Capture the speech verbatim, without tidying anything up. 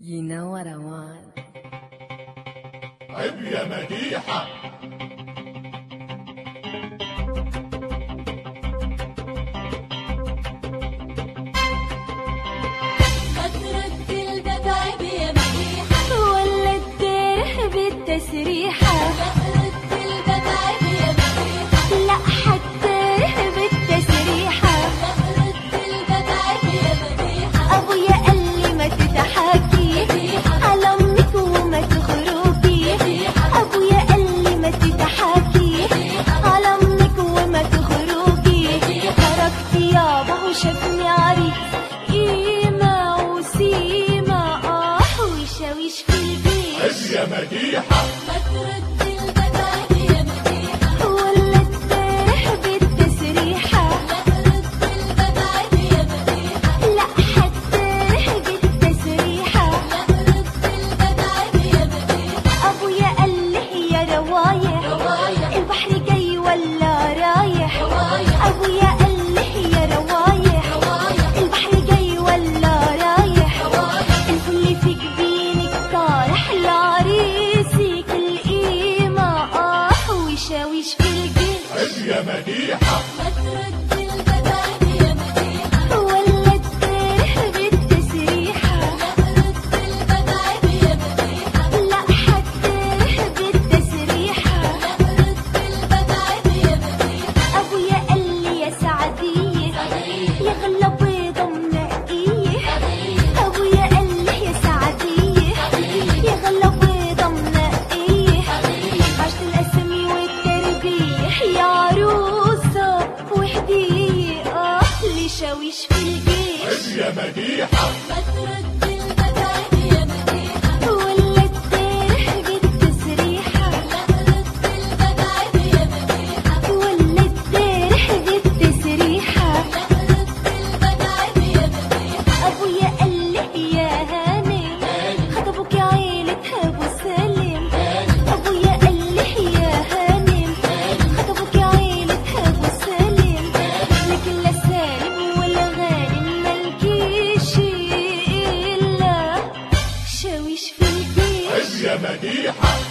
You know what I want. عيب يا مديحة. ما ترد الباب عيب يا مديحة، ولا تديره بالتسريحة. ما ترد الباب عيب يا مديحة، لا حتديره بالتسريحة. ما ترد الباب عيب يا مديحة، أبويا قال لي ما تضحكي على أمك وما تخرجي. أبويا قال لي ما تضحكي على أمك وما تخرجي. خرجت يابا وشافني عريس قيمة وسيمة، آه ويشاويش في البيت. عيب يا مديحة. ما ترد الباب عيب يا مديحة، ولا تديره بالتسريحة. ما ترد الباب عيب يا مديحة، لا حتديره بالتسريحة. ما ترد الباب عيب يا مديحة، أبويا قال لي يا روايح البحر جاي ولا رايح. أبويا قال لي يا روايح البحر جاي ولا رايح. الفل في جبينك طارح لعريسك القيمة، آه ويشاويش في الجيش. عيب يا مديحة. ما ترد الباب عيب يا مديحة، ولا تديره بالتسريحة. ما ترد الباب عيب يا مديحة، لا حتديره بالتسريحة. ما ترد الباب عيب يا مديحة، أبويا قال لي يا سعدية يغلى بيضة منقية. أبويا قال لي يا سعدية يغلى بيضة منقية. عشت الأسامي والتربية يا عروسة وهدية، آه لشاويش في الجيش. عيب يا مديحة. ما ترد الباب عيب يا مديحة، ولا تديره بالتسريحة. ما ترد الباب عيب يا مديحة، ولا تديره بالتسريحة. ما ترد الباب عيب يا مديحة، أبويا قال لي يا هانم خطبوك يا عيلة أبو سالم. أبويا قال لي يا هانم خطبوك يا عيلة أبو سالم. لكن لا سالم ولا غانم ملكيش إلا شاويش في الجيش. عيب يا مديحة.